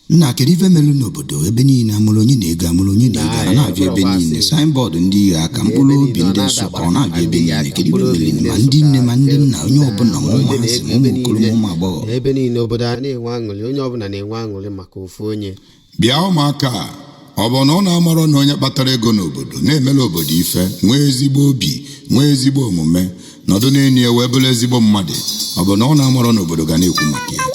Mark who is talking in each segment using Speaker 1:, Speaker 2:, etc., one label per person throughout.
Speaker 1: nna kedu ife melu n'obodo ebe niile amụrụ onye na-ego a na-abịa ebe niile signboard ndị ihe aka mkpụrụ obi ndị Nsụka ọ na-abịa ebe niile kedu ife melu ma ndị nne ma ndị nna onye ọbụla ma ụmụazị ma ụmụ okoro ma ụmụ agbọghọ
Speaker 2: ebe niile obodo a na-enwe aṅụrị onye ọbụla na-enwe aṅụrị maka ofu onye
Speaker 3: bịa ụmụaka ọ bụ na ọ na-amarọ na onye kpatara ego n'obodo na-emela obodo ife nwee ezigbo obi nwee ezigbo omume nọdụ n'enyi ya wee bụrụ ezigbo mmadụ ọ bụ na ọ na-amarọ na obodo ga na-ekwu maka ya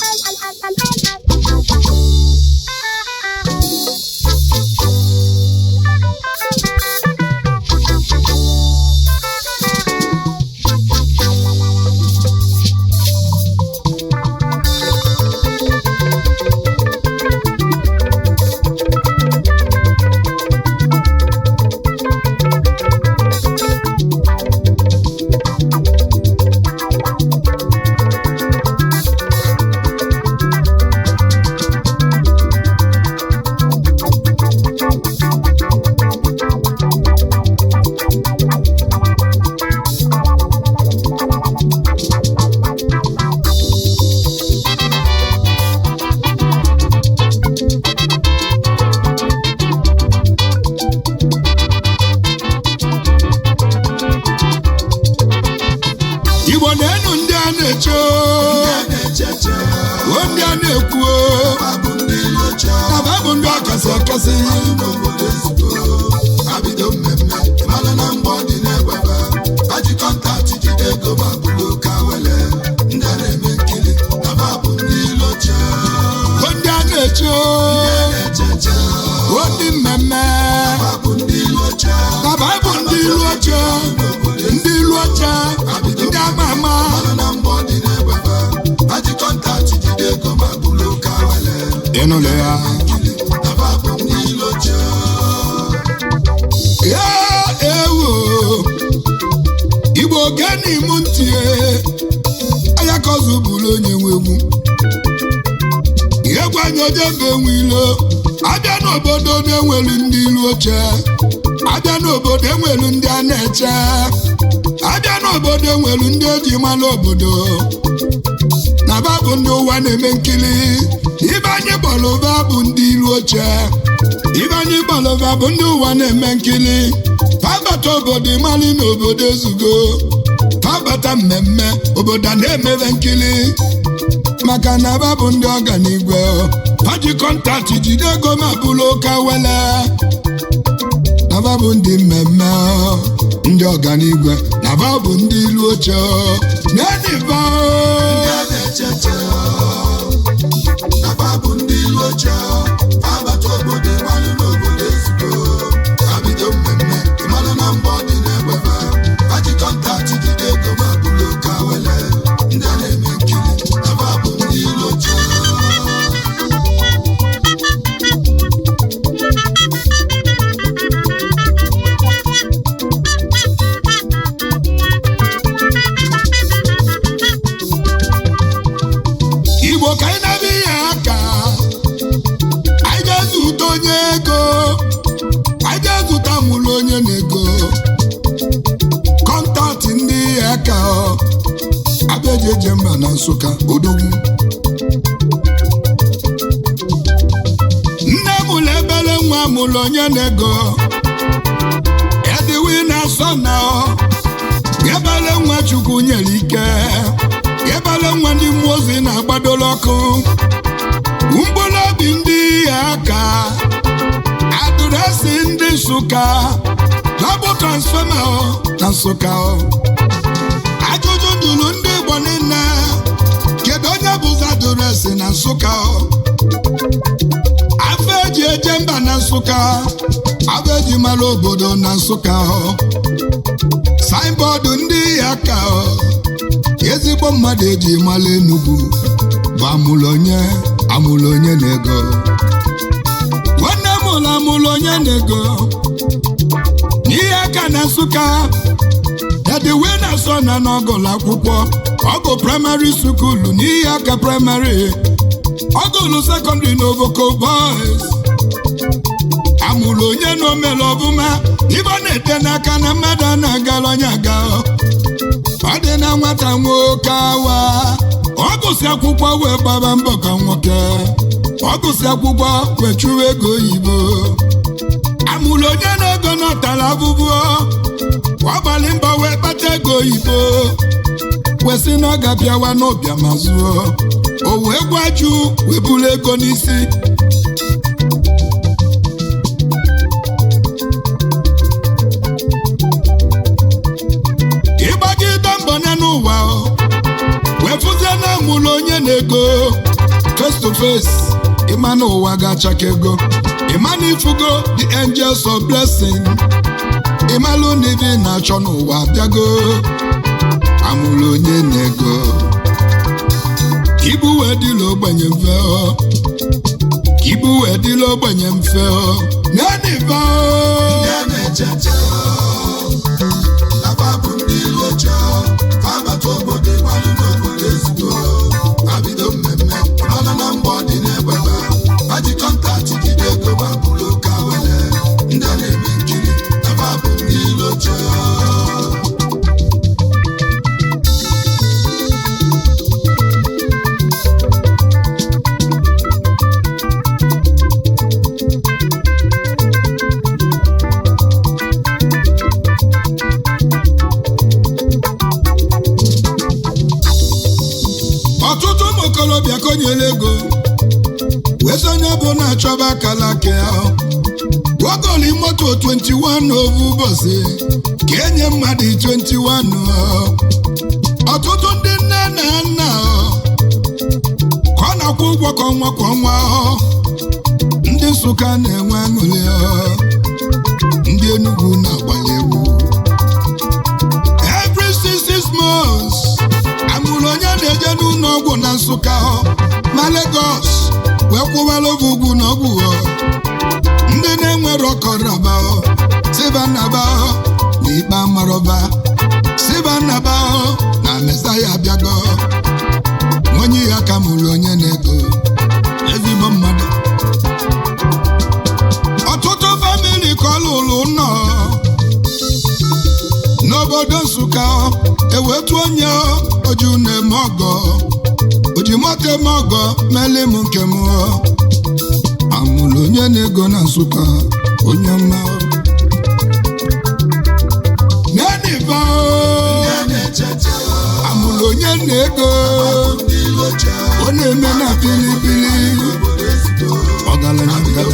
Speaker 3: obodo na babụ ndị ụwa na-eme nkili ibe anyị bọlụva bụ ndị ilu oche ibe anyị bọlụva bụ ndị ụwa na-eme nkili fabata obodo mali na obodo ezugo fabata mmemme obodo na-emebe nkili maka na babụ ndị ọganigwe paji kọntaktị jide ego ma bụrụ ụka wele na babụ ndị mmemme ndị ọganigwe na babụ ndị ilu oche n'eniva na babụ ndị ilu oche abata obodo mmanụ n'obodo ezigbo abido mmemme mmanụ na mbọ dị na-egbefe paji kọntaktị jide ego ma bụrụ ụka wele ndị a na-eme nkiri na babụ ndị ilu oche onye na-ego kọntaktị ndị aka abịajeje mba na Nsụka odogwu nne mụlụ ebele nwa mụlụ onye na-ego ediwi na-asọ na ebele nwa Chukwu nyere ike ebele nwa ndị mmụọ ozi na-agbadolo ọkụ mkpụrụ obi ndị aka adụresi ndị Nsụka double transformer na Nsụka ajụjụ jụrụ ndị Igbo niile kedu onye bụzi adụresi na Nsụka afọ eji eje mba na Nsụka afọ eji mara obodo na Nsụka signboard ndị aka ezigbo mmadụ eji mara Enugu bụ amụlụ onye na-ego amụlụ onye na-ego n'ihe aka na Nsụka ediwe na-asọ na n'ọgụlụ akwụkwọ ọgụ praịmarị sukulu n'ihe aka praịmarị ọgụlụ sekọndịrị na Ovoko Boys amụlụ onye na omele ọbụma ibe na-ete n'aka na mmadụ a na-agala onye aga ọ dị na nwata nwoke awa ọ gụsị akwụkwọ wee gbaba mbọ ka nwoke ọ gụsị akwụkwọ wechuwa ego oyibo amụrụ onye na-ego n'ọtara abụbụ ọ gbalị mbọ wee kpata ego oyibo wesị na ọ ga-abịawa n'ụbịa ma zụọ o wee gwaju wee buru ego n'isi ịgbagide mbọ ya n'ụwa wee fụzie na amụrụ onye na-ego face to face ịma na ụwa ga-achaka ego ịma na ifugo the angels of blessing ịmalụ na ibe na-achọ n'ụwa bịago amụrụ onye na-ego ibu wee dịla ogbenye mfe ibu wee dịla ogbenye mfe na-enife ọtụtụ ụmụ okorobịa konyere ego wee sonye bụ na-achọba akala aka ahụ gwagoli moto 21 ovu ụbọchị ka enye mmadụ 21 ọtụtụ ndị nne na nna ka ọ na-akwụ ụgwọ kwa ọnwa ndị Nsụka na-enwe aṅụrị ndị Enugu na-agbalị egwu every 6 months amụrụ onye na-eje n'ụlọ ọgwụ na Nsụka ma Lagos wee kwụwara oge ugwu na ọgwụ ndị na-enwere ọkọrọba sibanaba na ikpe amarọba sibanaba na Mesaya abịago onye ya ka mụrụ onye na-ego ezigbo mmadụ ọtụtụ famili ka ọ lụrụ nọ n'obodo Nsụka ewetu onye oju na-eme ọgọ oji moto eme ọgọ meli m nke m amụrụ onye na-ego na Nsụka onye mma na-enife amụrụ onye na-ego ọ na-eme na pilipili ọgaranya ngada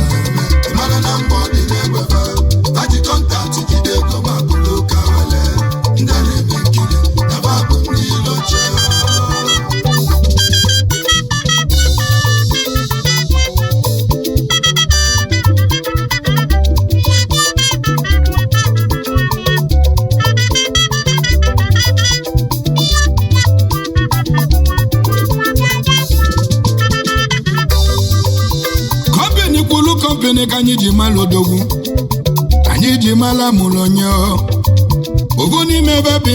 Speaker 3: kọmpini ka anyị ji mala odogwu anyị ji mala mụrụ onye ogo n'ime ebe bụ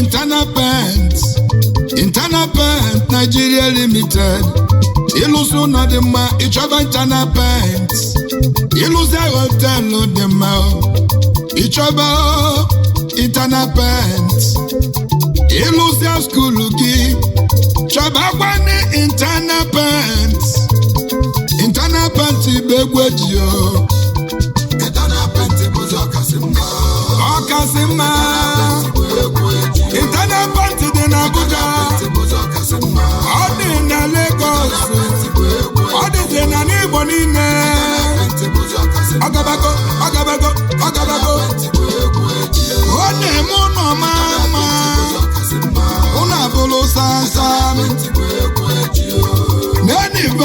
Speaker 3: Internal Paint Nigeria Limited ịlụsị ụlọ dị mma ịchọba Internal Paint ịlụsị họtelụ dị mma ịchọba Internal Paint ịlụsị skuulu gị chọba kwani Internal Paint Internal Paint bụ egwu eji Internal Paint bụzi ọkasị mma Internal Paint dị na Abuja ọ dị na Lagos ọ dịzi na n'Igbo niile ọgabago ọ na-eme ụlọ mama ụlọ abụrụ sasa na-enife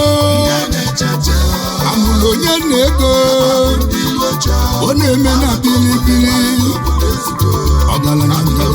Speaker 3: amụrụ onye na-ego ọ na-eme na pilipili ọgaranya ngada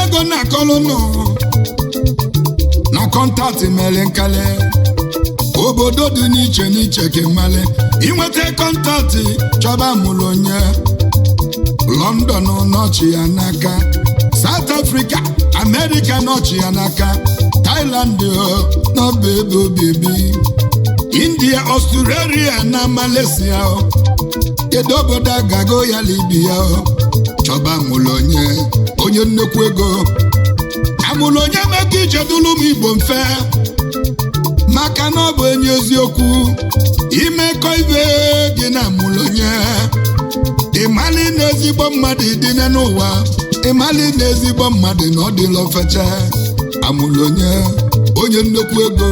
Speaker 3: na kọntaktị mere nkale o obodo dị n'iche n'iche ka ịmalị inweta kọntaktị chọba mụrụ onye London nọchi ya n'aka South Africa America nọchi ya n'aka Thailand n'ọba ebe obibi India Australia na Malaysia kedu obodo agago ya Libya chọba mụrụ onye nnekwu ego amụrụ onye maka ije dụlụ m Igbo mfe maka na ọ bụ enyi eziokwu imekọ ibe gị na amụrụ onye ịmalị na ezigbo mmadụ dị n'ụwa ịmalị na ezigbo mmadụ na ọ dịla ofecha amụrụ onye nnekwu ego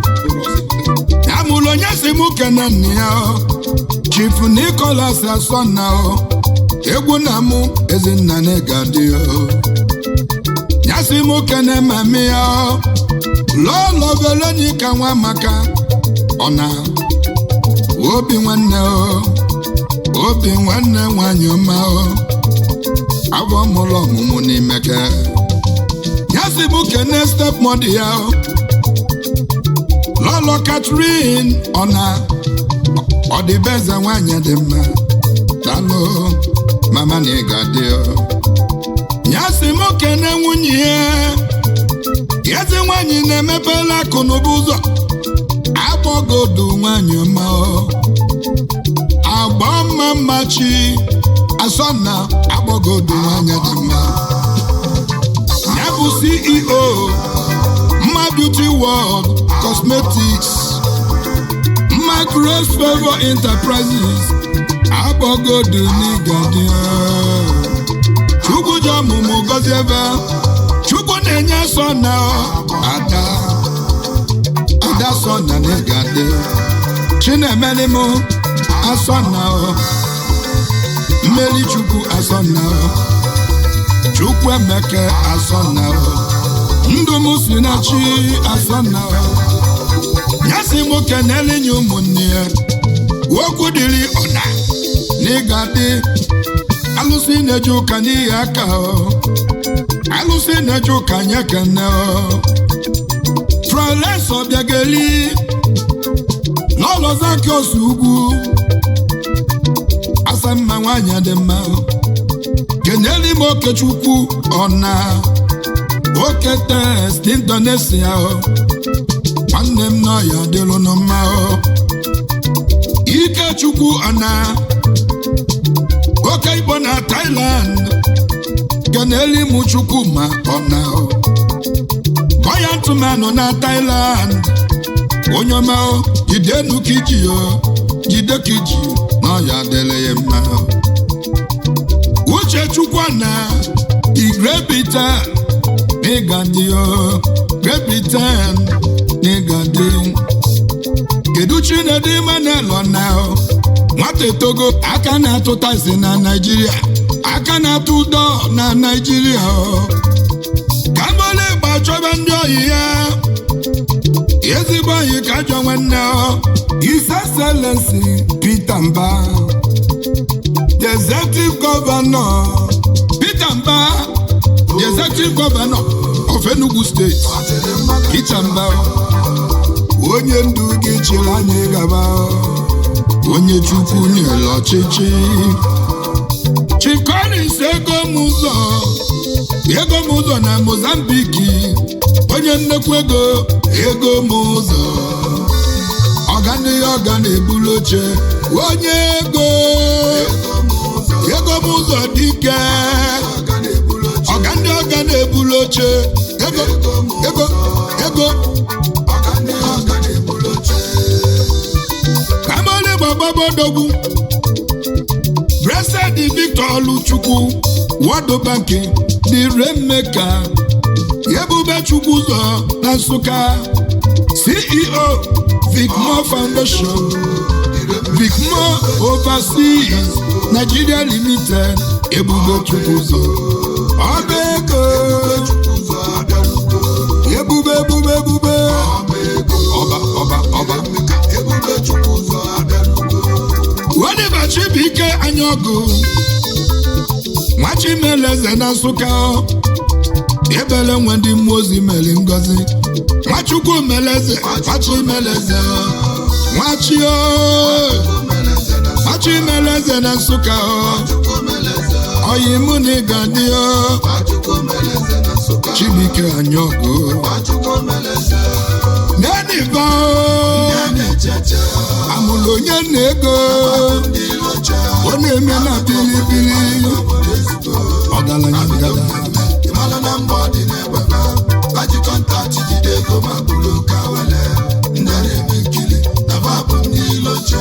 Speaker 3: amụrụ onye si mụ kene nne ya Chief Nicholas Asonna egwu na mụ Ezinna na-egadi ya si mụ kene mami ya Lolo Veronica Nwamaka ọna obi nwanne nwanyị ọma agwọ mụrụ ọmụmụ n'Imeke ya si mụ kene stepmother ya Lolo Catherine ọna ọdịbeze nwanyị dị mma dalo mama na ịgadị ya si mụ kene nwunye ya ezi nwanyị na-emepela akụ n'ụba ụzọ agbọgodu nwanyị ọma agba mma chi Asonna agbọgodu nwanyị dị mma ya bụ CEO Mma Beauty World Cosmetics Mma Grace Favor Enterprises agbọgodu n'igadi Chukwu ji ọmụmụ gọzie ebe Chukwu na-enye Asonna ada Asonna na-egade Chinemeli mụ Asonna mmeli Chukwu Asonna Chukwu Emeke Asonna ndụ m si na chi Asonna ya si mụ kenele nye ụmụnne ya okwu dịrị ọna n'ịgadị alụsị na-eje ụka n'ihi aka alụsị na-eje ụka nye kene Florence Obiageli n'ụlọ Zaccheaus Ugwu Asamma nwanyị dị mma keneli m Okechukwu ọna Oketest Indonesia nwanne m nọ ya dịlụ na mma Ikechukwu ọna Oke Igbo na Thailand keneli m Chukwuma ọna Buoyant Man na Thailand onye ọma jidenu kiji jide kiji na ya dele ya mma Uche Chukwuna Great Britain n'ịgadị Great Britain n'ịgadị kedu Chinedu Emmanuel ọna nwata Togo aka na-atụta isi na Nigeria aka na-atụ ụdọ na Nigeria Kambole gbachọba ndị oyi ya ezigbo oyi ka ajọ nwanne His Excellency Peter Mba the Executive Governor Peter Mba the Executive Governor of Enugu State Peter Mba onye ndu gị chịrị anyị gaba onye Chukwu nyere ọchịchị Chief Collins ego m ụzọ na Mozambique onye nnekwu ego m ụzọ ọga na-ebulu oche onye ego m ụzọ dike ọga na-ebulu oche ego Kamole Babodogwu Blessed Victor Oluchukwu World Bank the Rainmaker Ebube Chukwu ụzọ na Nsụka CEO Vicmore Foundation Vicmore Overseas Nigeria Limited Ebube Chukwu ụzọ ọba ego ebube ọba Whatever Chibuike Anyaogu Nwachimeleze na Nsụka ebele nwe ndị mmụọ ozi meli ngozi Nwachukwu Meleze Nwachimeleze Machi meleze na Nsụka oyi mụ na ịga dị Chibuike Anyaogu Neniva amụlụ onye na-ego ọ na-eme na bilibili ọgaranya ngada
Speaker 1: ịmala na mbọ dị n'egbebe baji kọntaktị jide ego ma bụrụ ka wele ndị na-eme nkili na babụ n'ilocha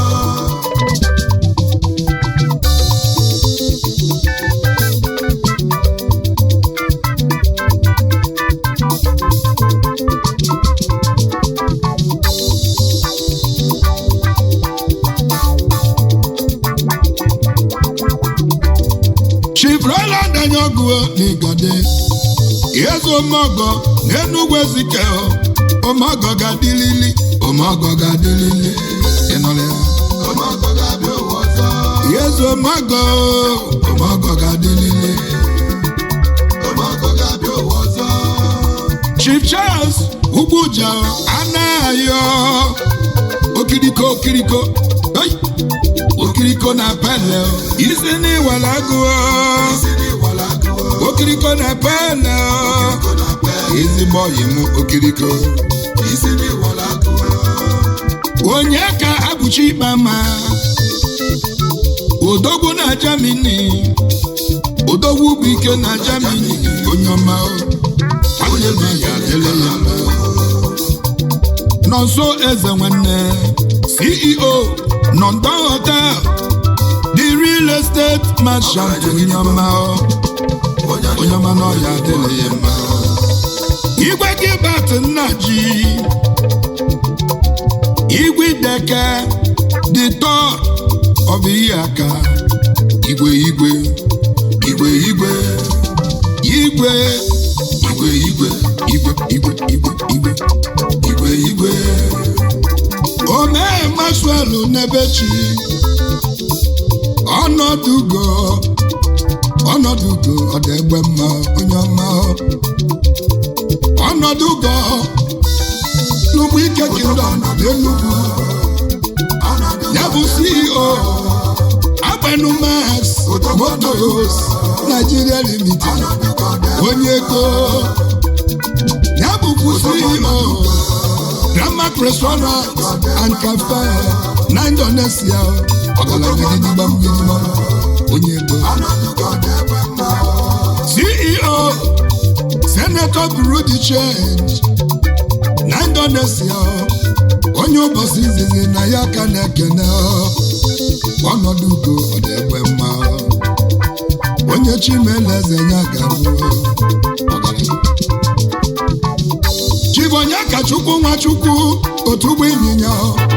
Speaker 3: Anyaogu n'Igade Yezu Omogo n'Enugu Ezike Omogo gadilili Enole
Speaker 1: Omogo gabi owozo
Speaker 3: Yezu Omogo gadilili
Speaker 1: Omogo gabi owozo
Speaker 3: Chief Charles Ubuja Anayo Okiriko hey Okiriko na pele Isini walagu Okiriko na pele ezigbo ọyị m Okiriko onye ka abụchi ikpe ma odogwu na Germany odogwu bụ ike na Germany onye ọma onye ma ya ele ya Nonso Eze Nwanne CEO London Hotel the real estate merchant onye ọma n'ọya adịla ya mma Igwe Gilbert Nnaji Igwe Deke the third of Iyaka Igwe Omee Maxwell Nebechi ọnọdụgo ọ dị egbe mma onye ọma ọnọdụgo n'ugbo ike kingdom n'Enugu ya bụ CEO Agbenu Max Motors Nigeria Limited onye ego ya bụkwa CEO Grandmac Restaurant and Cafe na Indonesia ọgaranya onye ego CEO Senator Bureau de Change na Indonesia onye ụbọchị izizi na ya ka na-ekene ọnọdụ ugo ọ dị egbe mma onye Chimeleze ya ga-abụ Chibonyeka Chukwu Nwachukwu otu ụgbọ ịnyịnya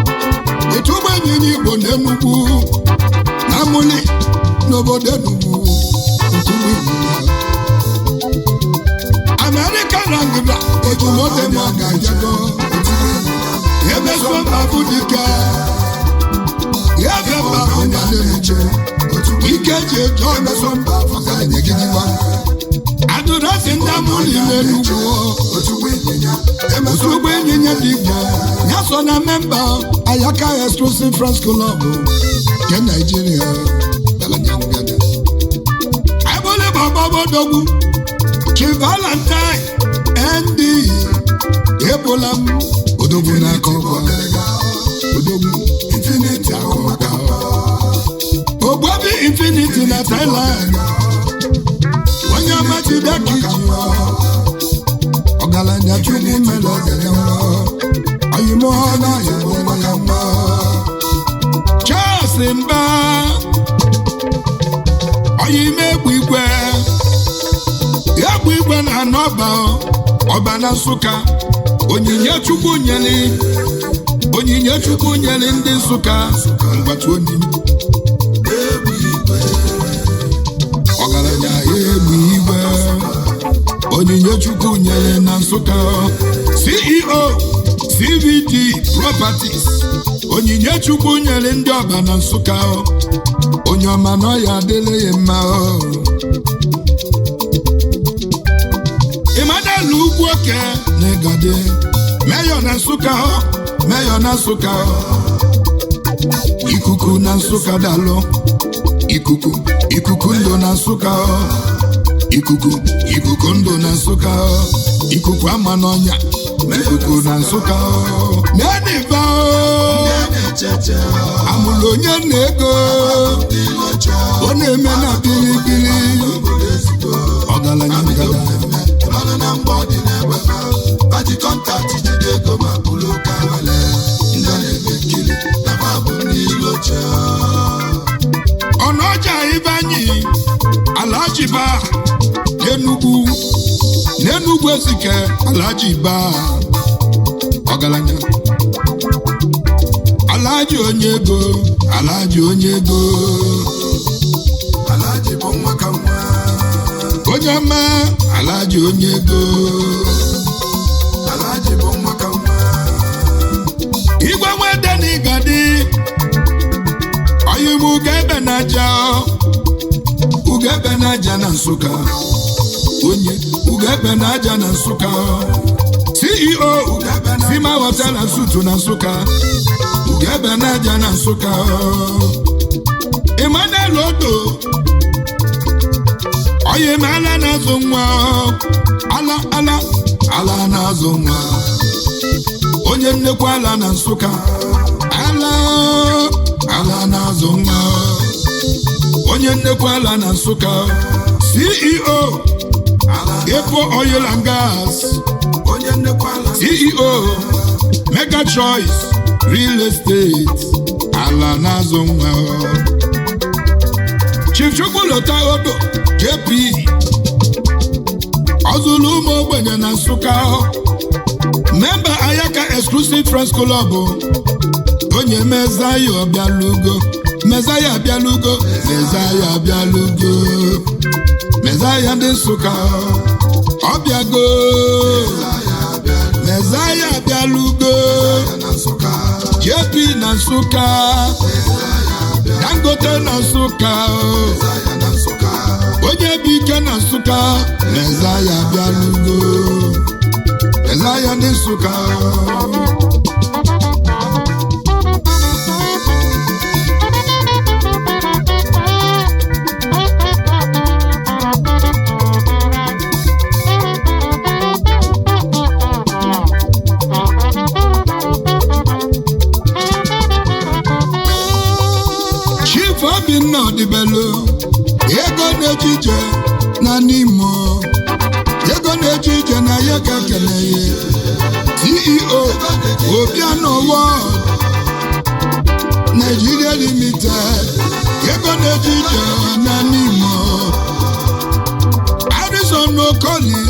Speaker 3: Igbo n'Enugu na Amụli n'obodo Enugu otu ụgbọ ịnyịnya American Rangida ejimote ma ga-ejego emeso mbabụ dike ya feba onye na-eche ike ji eje emeso mbabụ ga-enyegidegba adụrasị ndị Amụli n'Enugu otu ụgbọ ịnyịnya dị Igbo ya so na memba Ayaka Exclusive Friends Club nke Nigeria ebole bababodogwu Chief Valentine ND ebola m odogwu n'aka ọgwa odogwu Infinity akọka Ogbuebi Infinity na Thailand onye amatidekiji ọgaranya Chukwu Meleze ya mma oyimoha na ya mma Charles Mba oyime egwu igwe na ọba na Nsụka onyinye Chukwu nyere ndị Nsụka mgbatu onye ọgaranya egwu igwe onyinye Chukwu nyere na Nsụka CEO CVD Properties onyinye Chukwu nyere ndị ọba na Nsụka onye ọma na ọya adịla ya mma Emmanuel Ugwuoke n'Igade Mayor na Nsụka Mayor na Nsụka ikuku na Nsụka dalụ ikuku ndụ na Nsụka ikuku ndụ na Nsụka ikuku ama n'ọnya ikuku na Nsụka n'eniva amụrụ onye na-ego ọ na-eme na bilibili ọgaranya ngada ọnọja Ibanyi Alhaji Ba n'Enugwu Ezike Alhaji Ba ọgaranya Alhaji onye ego Alhaji bụ nwa ka nwa onye ọma Alhaji onye ego Alhaji bụ nwa ka nwa igwe nwede na igadi oyimu ugebe n'aja na Nsụka onye ugebe n'aja na Nsụka CEO Sima Hotel na Sutu na Nsụka ugebe n'aja na Nsụka Emmanuel Odo oyim ala na-azụ nwa ala na-azụ nwa onye nnekwu ala na Nsụka ala na-azụ nwa onye nnekwu ala na Nsụka CEO Epo Oil and Gas CEO Mega Choice Real Estate ala na-azụ nwa Chief Chukwulota Odo JP ọzụlụ ụmụ ogbenye na Nsụka member Ayaka Exclusive Friends Club onye Mezaya abịalugo Mezaya ndị Nsụka ọbịago Mezaya abịalugo JP na Nsụka Dangote na Nsụka onye bụ ike na Nsụka Mezaya abịalugo Mezaya ndị Nsụka Ọdịbelu ego na-ejije na n'Imo ego na-ejije na ya ka kelee CEO Obiano World Nigeria Limited ego na-ejije na n'Imo Harrison Okoli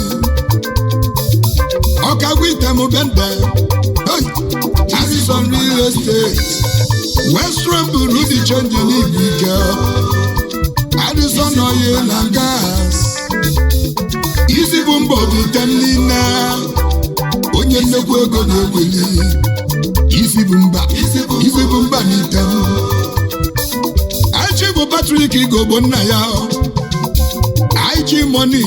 Speaker 3: Ọkagwite Mubende Harrison Real Estate Western Bureau de Change n'Ibike Addison Oil and Gas isi bụ mbọ dị tem niile onye nnekwu ego na-eweli isi bụ mba n'item Aichi bụ Patrick Igbo nna ya Aichi money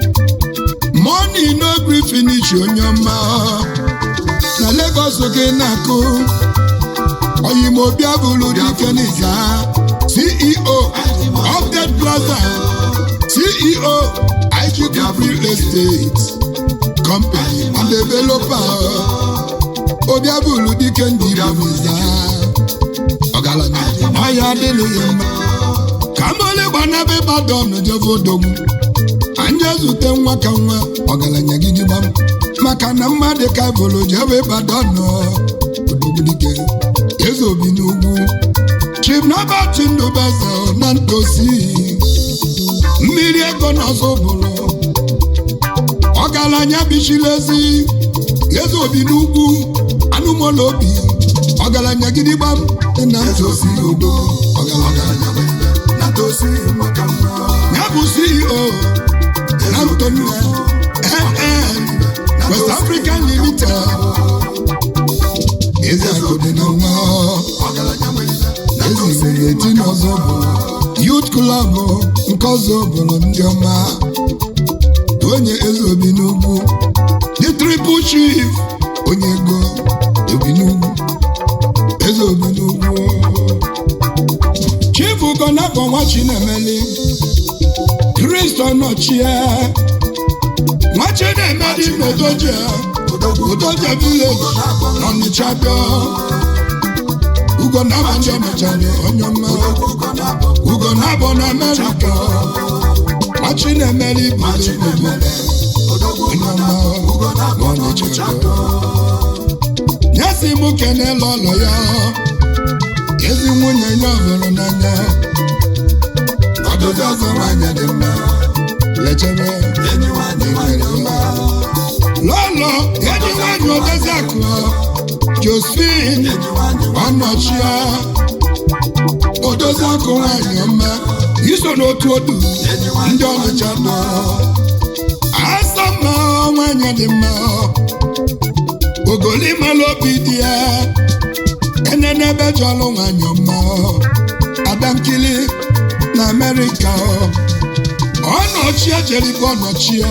Speaker 3: no gree finish onye ọma na Lagos oge na-akụ Oyimobia bụrụ dike n'iza CEO Update Plaza CEO IGP Real Estate Company and Developer Obia bụrụ dike ndị Igbo n'iza ọgaranya ọya adịghị mma ka mole gbanabe Ibadan jevodogwu anya zute nwa ka nwa ọgaranya gị gbam maka na mmadụ ka bụrụ jebe Ibadan odogwu dike Ezobi n'ugwu Chief Nabati Ndụbeze na Ntosi mmiri ego n'ọzọ bụrụ ọgaranya bichilezi Ezobi n'ugwu anụmọlụ obi ọgaranya gidigbam na Ntosi odo ọgaranya na Ntosi maka mma ya bụ CEO na Antonia West African Limited eze akụdị na nwa eziziri eti n'ọzọ bụ Youth Club nke ọzọ bụrụ ndị ọma onye Ezobi n'ugwu the Triple Chief onye ego Ebinugwu eze Obinugwu Chief Ugonabọ nwa Chinemeli Kristo nọchie nwa Chinemeli n'Odoje village n'Ọnịcha bịa Ugonabọ ndị ọmechara onye ọma Ugonabọ na Amerịka nwa Chinemeli bụ onye ọma n'Ọnịcha nyesi mụ kenele ọlọ ya ezi nwunye ya ọhụrụ n'anya ọdụdụ ọzọ nwanyị dị mma lechebe lọlọ enyi nwanyị odezi akụ Josephine ọnọchia odozi akụ nwanyị ọma iso n'otu odu ndị Ọnịcha nọ asa mma nwanyị dị mma ogoli malụ obi dị ya enenebe jọlụ nwanyị ọma Adankili na Amerịka ọnọchie Jeriko ọnọchie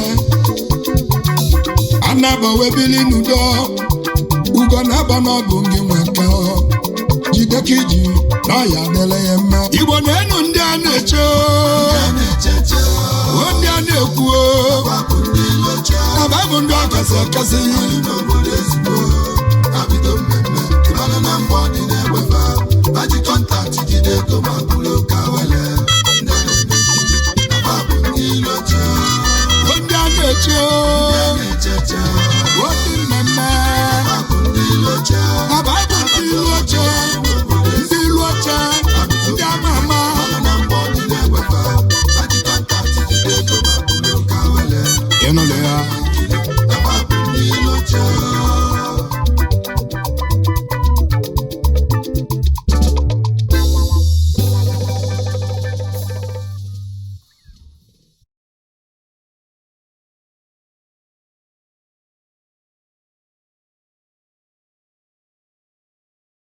Speaker 3: Anabọ webili n'udo Ugonabọ n'ọbụ gị nwaka jide ka iji n'ọya dele ya mma Igbo na-enu ndị a na-eche ndị a na-ekwu ababụ ndị ọkasị akasị
Speaker 4: na mbọ dị na-egbefa baji kọntaktị jide ego ma